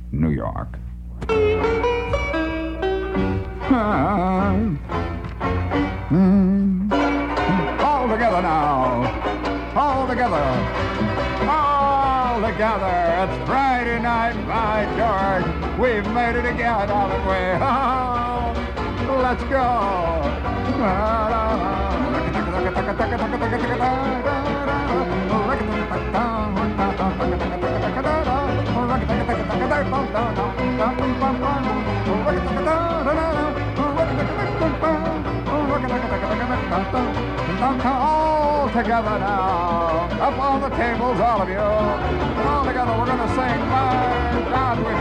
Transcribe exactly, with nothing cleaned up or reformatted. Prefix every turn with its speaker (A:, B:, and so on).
A: New York. Ah, mm, all together now. All together. All together. It's Friday night, by George. We've made it again, haven't we? Oh, let's go. All together now. Up on the tables, all of you. All together, we're going to sing, My God, we